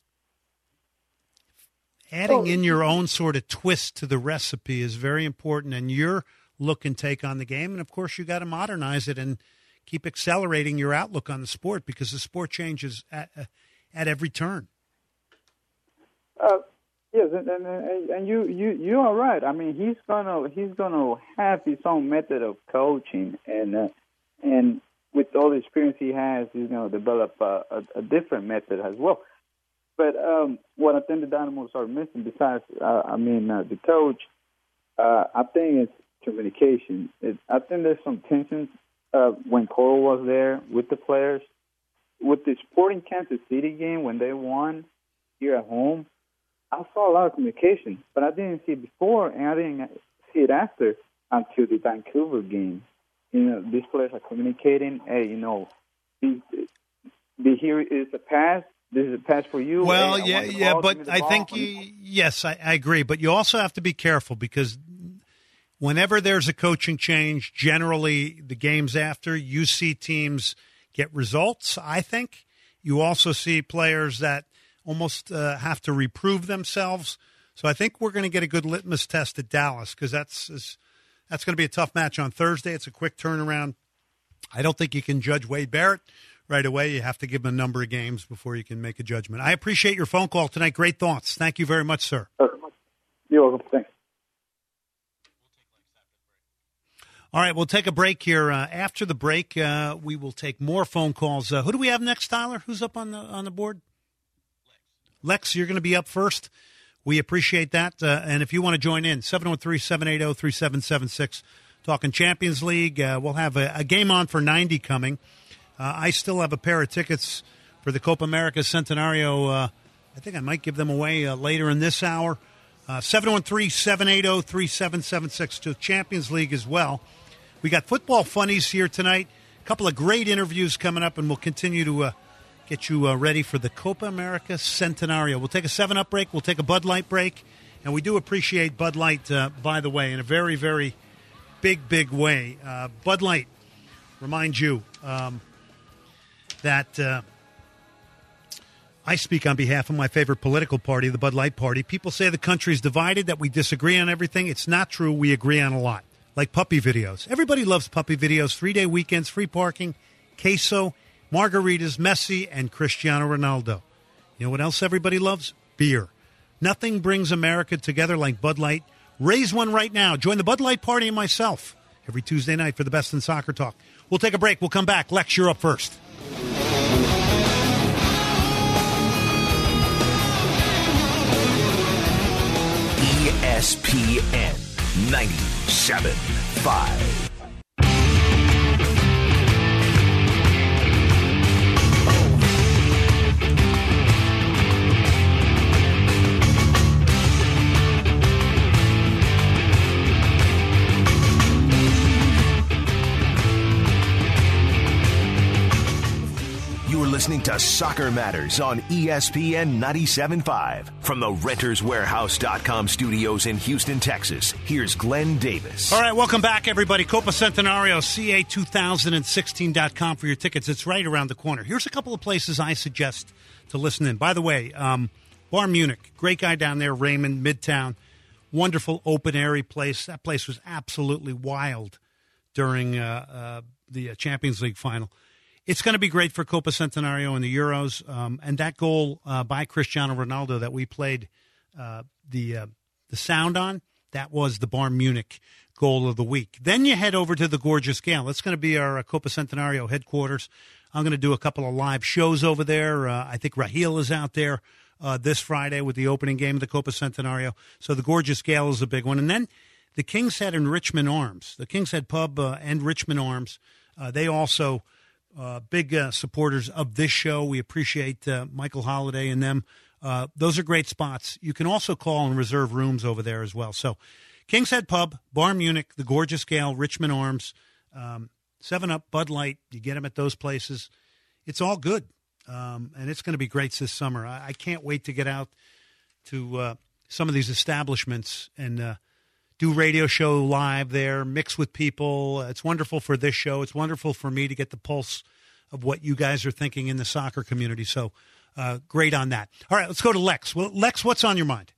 S5: adding in your own sort of twist to the recipe is very important, and your look and take on the game. And, of course, you got to modernize it and keep accelerating your outlook on the sport because the sport changes at, uh, at every turn.
S10: Uh, yes, and, and, and you, you, you are right. I mean, he's gonna he's gonna have his own method of coaching, and uh, and with all the experience he has, he's gonna develop a, a, a different method as well. But um, what I think the Dynamos are missing, besides, uh, I mean, uh, the coach, uh, I think it's communication. It, I think there's some tensions uh, when Coyle was there with the players. With the Sporting Kansas City game, when they won here at home, I saw a lot of communication, but I didn't see it before, and I didn't see it after until the Vancouver game. You know, these players are communicating, hey, you know, the, the here is the pass. This is a pass for you.
S5: Well,
S10: hey,
S5: yeah, yeah,
S10: ball,
S5: but I think, you, yes, I, I agree. But you also have to be careful because whenever there's a coaching change, generally the games after, you see teams get results, I think. You also see players that almost uh, have to reprove themselves. So I think we're going to get a good litmus test at Dallas because that's, that's going to be a tough match on Thursday. It's a quick turnaround. I don't think you can judge Wade Barrett right away. You have to give him a number of games before you can make a judgment. I appreciate your phone call tonight. Great thoughts. Thank you very much, sir.
S10: You're welcome. Thanks.
S5: All right, we'll take a break here. Uh, after the break, uh, we will take more phone calls. Uh, who do we have next, Tyler? Who's up on the on the board? Lex, you're going to be up first. We appreciate that. Uh, and if you want to join in, seven one three, seven eight zero, three seven seven six. Talking Champions League. Uh, we'll have a, a game on for ninety coming. Uh, I still have a pair of tickets for the Copa America Centenario uh, I think I might give them away uh, later in this hour. Uh, seven one three, seven eight zero, three seven seven six to Champions League as well. We got football funnies here tonight. A couple of great interviews coming up, and we'll continue to uh, get you uh, ready for the Copa America Centenario. We'll take a seven up break. We'll take a Bud Light break. And we do appreciate Bud Light, uh, by the way, in a very, very big, big way. Uh, Bud Light reminds you um, that uh, I speak on behalf of my favorite political party, the Bud Light Party. People say the country's divided, that we disagree on everything. It's not true. We agree on a lot, like puppy videos. Everybody loves puppy videos, three-day weekends, free parking, queso, margaritas, Messi, and Cristiano Ronaldo. You know what else everybody loves? Beer. Nothing brings America together like Bud Light. Raise one right now. Join the Bud Light Party and myself every Tuesday night for the best in soccer talk. We'll take a break. We'll come back. Lex, you're up first.
S1: E S P N ninety-seven point five. Listening to Soccer Matters on E S P N ninety-seven point five. From the Renters Warehouse dot com studios in Houston, Texas, here's Glenn Davis.
S5: All right, welcome back, everybody. Copa Centenario, C A two thousand sixteen dot com for your tickets. It's right around the corner. Here's a couple of places I suggest to listen in. By the way, um, Bar Munich, great guy down there, Raymond, Midtown. Wonderful, open, airy place. That place was absolutely wild during uh, uh, the Champions League final. It's going to be great for Copa Centenario and the Euros. Um, and that goal uh, by Cristiano Ronaldo that we played uh, the uh, the sound on, that was the Bar Munich goal of the week. Then you head over to the Gorgeous Gale. That's going to be our uh, Copa Centenario headquarters. I'm going to do a couple of live shows over there. Uh, I think Raheel is out there uh, this Friday with the opening game of the Copa Centenario. So the Gorgeous Gale is a big one. And then the King's Head and Richmond Arms. The King's Head Pub uh, and Richmond Arms, uh, they also... Uh, big uh, supporters of this show. We appreciate uh, Michael Holiday and them. Uh, those are great spots. You can also call and reserve rooms over there as well. So King's Head Pub, Bar Munich, the Gorgeous Gale, Richmond Arms, um, seven up, Bud Light. You get them at those places. It's all good, um, and it's going to be great this summer. I, I can't wait to get out to uh, some of these establishments and uh, do radio show live there, mix with people. It's wonderful for this show. It's wonderful for me to get the pulse of what you guys are thinking in the soccer community. So uh, great on that. All right, let's go to Lex. Well, Lex, what's on your mind?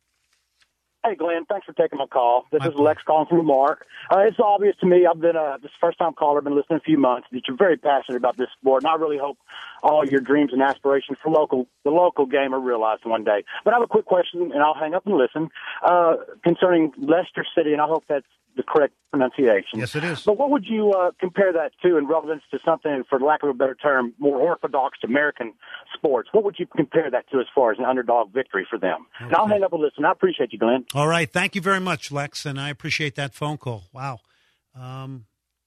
S11: Hey, Glenn, thanks for taking my call. This my is Lex calling from Mark. Uh, it's obvious to me, I've been uh, this first-time caller, I've been listening a few months, that you're very passionate about this sport, and I really hope all your dreams and aspirations for local the local game are realized one day. But I have a quick question, and I'll hang up and listen, uh, concerning Leicester City, and I hope that's the correct pronunciation.
S5: Yes, it is.
S11: But what would you uh, compare that to in relevance to something, for lack of a better term, more orthodox American sports? What would you compare that to as far as an underdog victory for them? Okay. And I'll hang up and listen. I appreciate you, Glenn.
S5: All right. Thank you very much, Lex, and I appreciate that phone call. Wow. Um,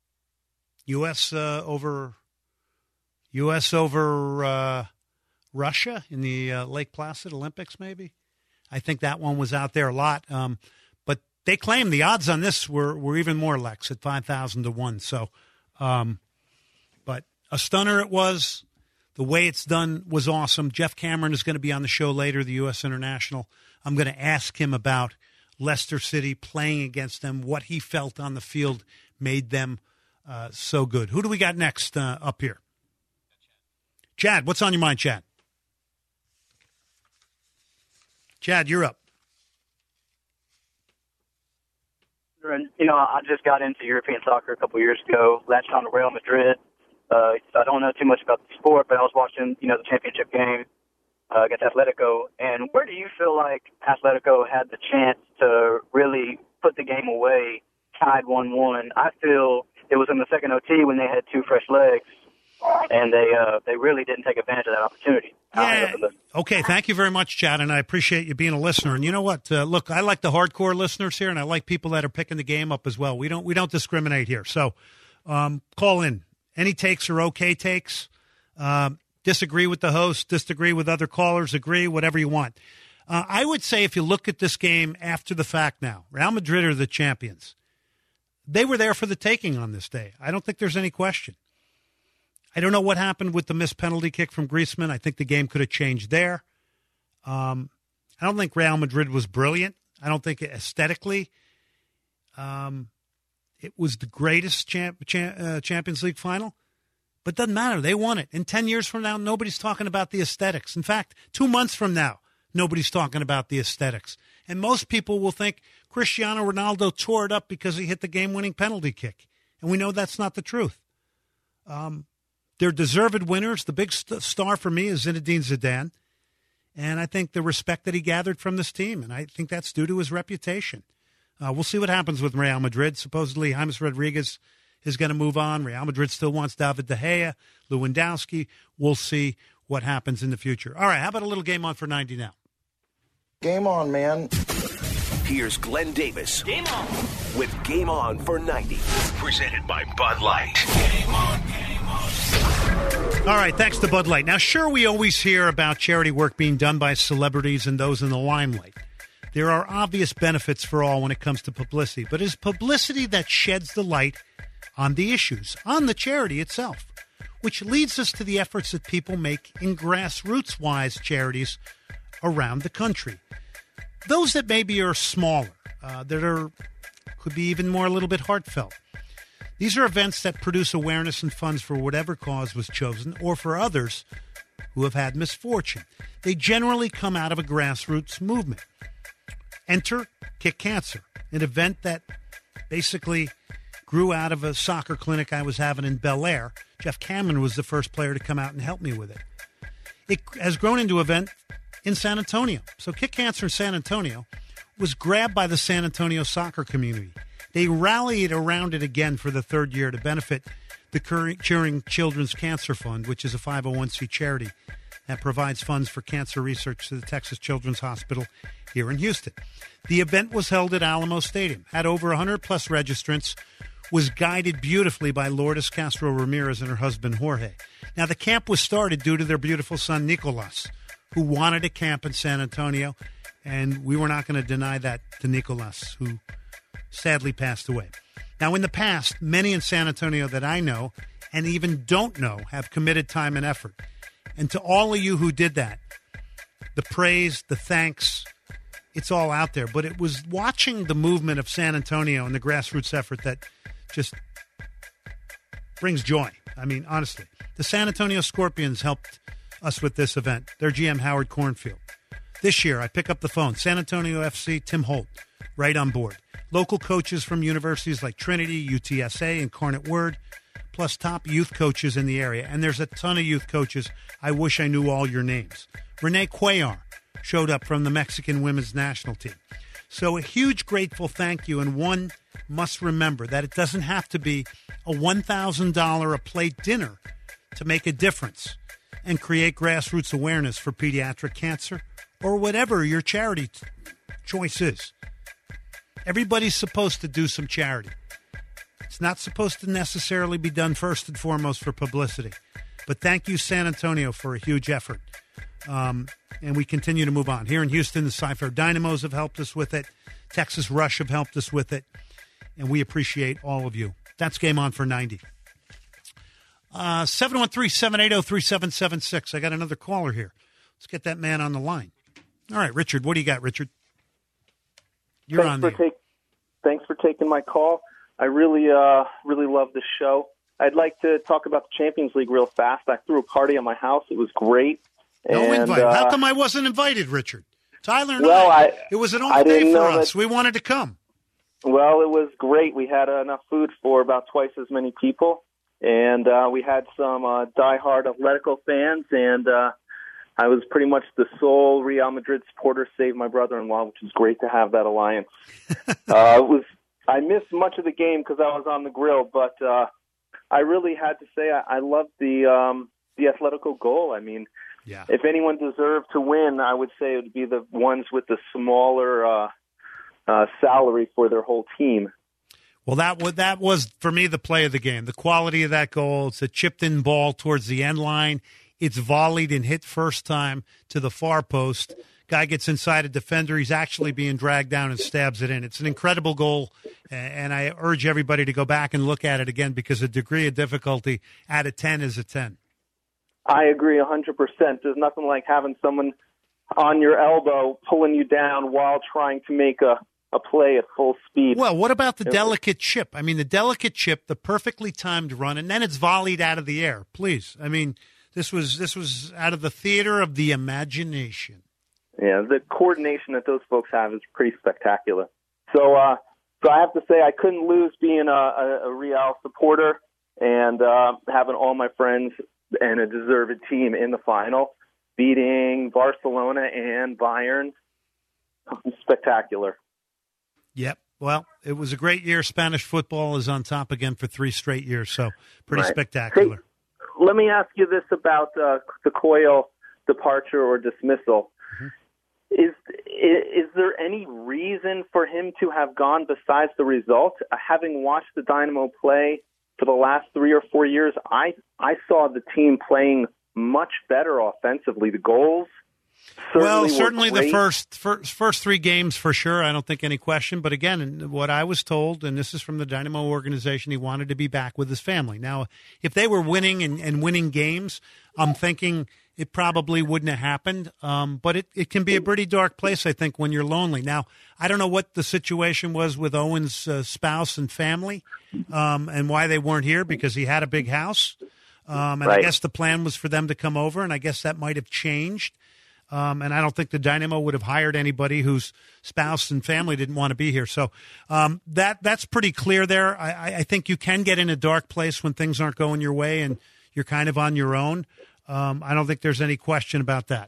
S5: U S uh, over U S over uh, Russia in the uh, Lake Placid Olympics, maybe? I think that one was out there a lot. Um, but they claim the odds on this were, were even more, Lex, at five thousand to one. So, um, but a stunner it was. The way it's done was awesome. Jeff Cameron is going to be on the show later, the U S International. I'm going to ask him about Leicester City playing against them, what he felt on the field made them uh, so good. Who do we got next uh, up here? Chad, what's on your mind, Chad? Chad, you're up.
S12: You know, I just got into European soccer a couple years ago, latched on to Real Madrid. Uh, so I don't know too much about the sport, but I was watching, you know, the championship game uh, against Atletico. And where do you feel like Atletico had the chance to really put the game away, tied one one? I feel it was in the second O T when they had two fresh legs, and they uh, they really didn't take advantage of that opportunity.
S5: Yeah. Okay, thank you very much, Chad, and I appreciate you being a listener. And you know what? Uh, look, I like the hardcore listeners here, and I like people that are picking the game up as well. We don't we don't discriminate here. So um, call in. Any takes are okay takes. Um, disagree with the host, disagree with other callers, agree, whatever you want. Uh, I would say if you look at this game after the fact now, Real Madrid are the champions. They were there for the taking on this day. I don't think there's any question. I don't know what happened with the missed penalty kick from Griezmann. I think the game could have changed there. Um, I don't think Real Madrid was brilliant. I don't think aesthetically um, it was the greatest champ, champ, uh, Champions League final. But it doesn't matter. They won it. And ten years from now, nobody's talking about the aesthetics. In fact, two months from now, nobody's talking about the aesthetics. And most people will think Cristiano Ronaldo tore it up because he hit the game-winning penalty kick. And we know that's not the truth. Um, they're deserved winners. The big st- star for me is Zinedine Zidane. And I think the respect that he gathered from this team, and I think that's due to his reputation. Uh, we'll see what happens with Real Madrid. Supposedly, James Rodriguez is going to move on. Real Madrid still wants David De Gea, Lewandowski. We'll see what happens in the future. All right, how about a little game on for ninety now?
S13: Game on, man.
S1: Here's Glenn Davis.
S14: Game on.
S1: With Game On for ninety. Presented by Bud Light. Game on, game on.
S5: All right, thanks to Bud Light. Now, sure, we always hear about charity work being done by celebrities and those in the limelight. There are obvious benefits for all when it comes to publicity, but it's publicity that sheds the light on the issues, on the charity itself, which leads us to the efforts that people make in grassroots-wise charities around the country. Those that maybe are smaller, uh, that are could be even more a little bit heartfelt. These are events that produce awareness and funds for whatever cause was chosen, or for others who have had misfortune. They generally come out of a grassroots movement. Enter Kick Cancer, an event that basically grew out of a soccer clinic I was having in Bel Air. Jeff Cameron was the first player to come out and help me with it. It has grown into an event in San Antonio. So Kick Cancer in San Antonio was grabbed by the San Antonio soccer community. They rallied around it again for the third year to benefit the Curing Children's Cancer Fund, which is a five oh one c charity that provides funds for cancer research to the Texas Children's Hospital here in Houston. The event was held at Alamo Stadium, had over one hundred plus registrants, was guided beautifully by Lourdes Castro Ramirez and her husband Jorge. Now, the camp was started due to their beautiful son Nicolas, who wanted a camp in San Antonio, and we were not going to deny that to Nicolas, who sadly passed away. Now, in the past, many in San Antonio that I know and even don't know have committed time and effort. And to all of you who did that, the praise, the thanks, it's all out there. But it was watching the movement of San Antonio and the grassroots effort that just brings joy. I mean, honestly, the San Antonio Scorpions helped us with this event. Their G M, Howard Cornfield. This year, I pick up the phone. San Antonio F C, Tim Holt, right on board. Local coaches from universities like Trinity, U T S A, Incarnate Word, plus top youth coaches in the area. And there's a ton of youth coaches. I wish I knew all your names. Renee Cuellar showed up from the Mexican women's national team. So a huge grateful thank you, and one must remember that it doesn't have to be a one thousand dollars a plate dinner to make a difference and create grassroots awareness for pediatric cancer or whatever your charity t- choice is. Everybody's supposed to do some charity. It's not supposed to necessarily be done first and foremost for publicity. But thank you, San Antonio, for a huge effort. Um, and we continue to move on. Here in Houston, the Cy-Fair Dynamos have helped us with it. Texas Rush have helped us with it. And we appreciate all of you. That's Game On for ninety. Uh, seven one three, seven eight zero, three seven seven six. I got another caller here. Let's get that man on the line. All right, Richard, what do you got, Richard? You're
S15: thanks
S5: on
S15: for
S5: there.
S15: Take, thanks for taking my call. I really, uh, really love this show. I'd like to talk about the Champions League real fast. I threw a party at my house. It was great.
S5: No
S15: and,
S5: invite.
S15: Uh,
S5: How come I wasn't invited, Richard? Tyler and
S15: well,
S5: I,
S15: I,
S5: it was an
S15: I
S5: off day
S15: didn't
S5: for
S15: know
S5: us.
S15: that-
S5: We wanted to come.
S15: Well, it was great. We had uh, enough food for about twice as many people, and uh, we had some uh, diehard Atletico fans, and uh, I was pretty much the sole Real Madrid supporter, save my brother-in-law, which was great to have that alliance. uh, it was I missed much of the game because I was on the grill, but uh, I really had to say I, I loved the um, the Atletico goal. I mean,
S5: yeah.
S15: If anyone deserved to win, I would say it would be the ones with the smaller uh, uh, salary for their whole team.
S5: Well, that was, that was, for me, the play of the game. The quality of that goal. It's a chipped-in ball towards the end line. It's volleyed and hit first time to the far post. Guy gets inside a defender. He's actually being dragged down and stabs it in. It's an incredible goal, and I urge everybody to go back and look at it again because the degree of difficulty out of ten is a ten.
S15: I agree one hundred percent. There's nothing like having someone on your elbow pulling you down while trying to make a, a play at full speed.
S5: Well, what about the delicate chip? I mean, the delicate chip, the perfectly timed run, and then it's volleyed out of the air. Please. I mean, this was this was out of the theater of the imagination.
S15: Yeah, the coordination that those folks have is pretty spectacular. So, uh, so I have to say I couldn't lose being a, a, a Real supporter and uh, having all my friends and a deserved team in the final, beating Barcelona and Bayern. Spectacular.
S5: Yep. Well, it was a great year. Spanish football is on top again for three straight years, so pretty
S15: Right.
S5: spectacular.
S15: Hey, let me ask you this about uh, the Coyle departure or dismissal.
S5: Mm-hmm.
S15: Is, is is there any reason for him to have gone besides the result? Uh, having watched the Dynamo play for the last three or four years, I I saw the team playing much better offensively. The goals certainly
S5: well,
S15: were
S5: certainly the
S15: great.
S5: first, first first three games for sure. I don't think any question. But again, what I was told, and this is from the Dynamo organization, he wanted to be back with his family. Now, if they were winning and, and winning games, I'm thinking it probably wouldn't have happened. Um, but it, it can be a pretty dark place, I think, when you're lonely. Now, I don't know what the situation was with Owen's uh, spouse and family um, and why they weren't here, because he had a big house. Um, and
S15: Right.
S5: I guess the plan was for them to come over, and I guess that might have changed. Um, and I don't think the Dynamo would have hired anybody whose spouse and family didn't want to be here. So um, that that's pretty clear there. I, I think you can get in a dark place when things aren't going your way and you're kind of on your own. Um, I don't think there's any question about that.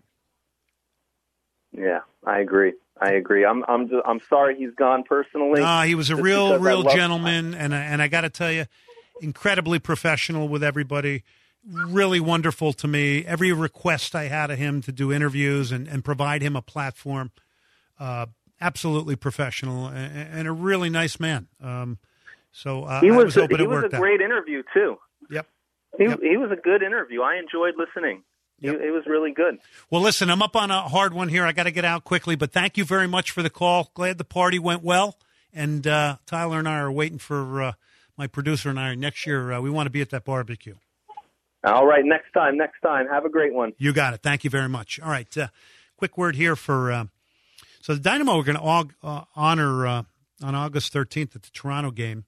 S15: Yeah, I agree. I agree. I'm I'm just, I'm sorry he's gone personally.
S5: Uh, he was a
S15: Just
S5: real,
S15: because I
S5: real
S15: love-
S5: gentleman, and I, and I got to tell you, incredibly professional with everybody. Really wonderful to me. Every request I had of him to do interviews and, and provide him a platform, uh, absolutely professional and, and a really nice man. Um, so uh,
S15: He
S5: I
S15: was
S5: was hoping
S15: he
S5: it
S15: was
S5: worked
S15: a
S5: out.
S15: great interview too.
S5: Yep.
S15: He
S5: Yep.
S15: he was a good interview. I enjoyed listening.
S5: Yep.
S15: It, it was really good.
S5: Well, listen, I'm up on a hard one here. I got to get out quickly, but thank you very much for the call. Glad the party went well. And uh, Tyler and I are waiting for uh, my producer and I next year. Uh, we want to be at that barbecue.
S15: All right, next time, next time. Have a great one.
S5: You got it. Thank you very much. All right. Uh, quick word here for uh, so the Dynamo are going to aug- uh, honor uh, on August thirteenth at the Toronto game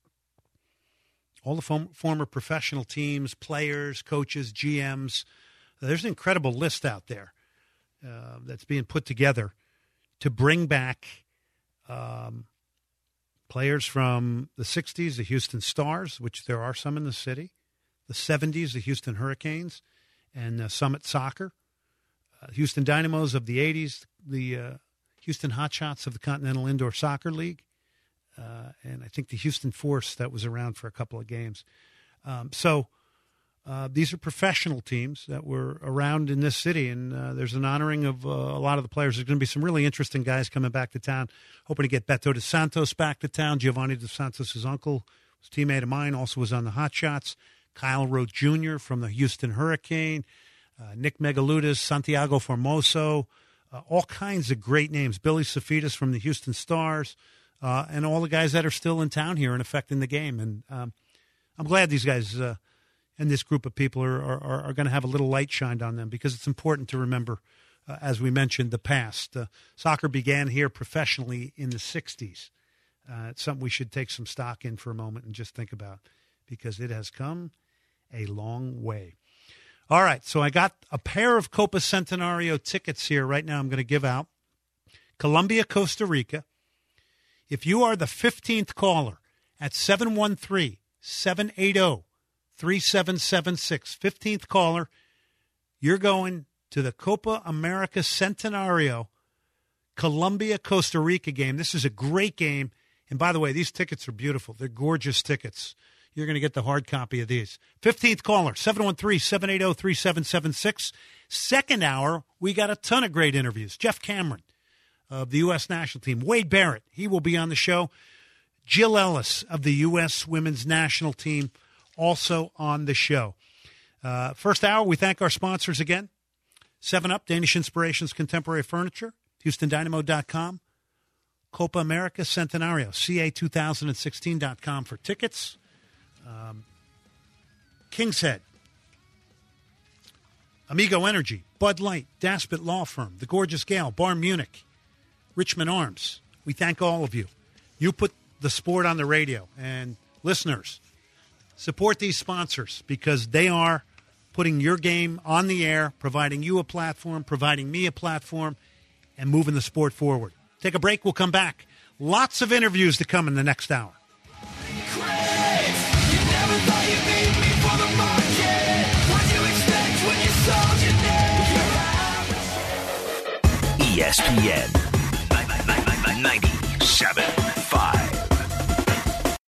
S5: all the fom- former professional teams, players, coaches, G Ms. There's an incredible list out there uh, that's being put together to bring back um, players from the sixties, the Houston Stars, which there are some in the city, the seventies, the Houston Hurricanes, and uh, Summit Soccer, uh, Houston Dynamos of the eighties, the uh, Houston Hotshots of the Continental Indoor Soccer League, uh, and I think the Houston Force that was around for a couple of games. Um, so uh, these are professional teams that were around in this city, and uh, there's an honoring of uh, a lot of the players. There's going to be some really interesting guys coming back to town, hoping to get Beto dos Santos back to town. Giovanni dos Santos' uncle was a teammate of mine, also was on the Hotshots. Kyle Rote Junior from the Houston Hurricane, uh, Nick Megalutis, Santiago Formoso, uh, all kinds of great names. Billy Safidis from the Houston Stars, uh, and all the guys that are still in town here and affecting the game. And um, I'm glad these guys uh, and this group of people are, are, are going to have a little light shined on them, because it's important to remember, uh, as we mentioned, the past. Uh, soccer began here professionally in the sixties. Uh, it's something we should take some stock in for a moment and just think about, because it has come a long way. All right, so I got a pair of Copa Centenario tickets here right now I'm going to give out. Colombia, Costa Rica. If you are the fifteenth caller at seven one three, seven eight zero, three seven seven six, fifteenth caller, you're going to the Copa America Centenario Colombia, Costa Rica game. This is a great game. And by the way, these tickets are beautiful. They're gorgeous tickets. You're going to get the hard copy of these. fifteenth caller, seven one three, seven eight zero, three seven seven six. Second hour, we got a ton of great interviews. Jeff Cameron of the U S national team. Wade Barrett, he will be on the show. Jill Ellis of the U S women's national team, also on the show. Uh, first hour, we thank our sponsors again. seven up, Danish Inspirations Contemporary Furniture, Houston Dynamo dot com, Copa America Centenario, C A two thousand sixteen dot com for tickets. Um, King's Head, Amigo Energy, Bud Light, Daspit Law Firm, The Gorgeous Gale, Bar Munich, Richmond Arms. We thank all of you. You put the sport on the radio. And listeners, support these sponsors because they are putting your game on the air, providing you a platform, providing me a platform, and moving the sport forward. Take a break. We'll come back. Lots of interviews to come in the next hour.
S1: E S P N ninety-seven.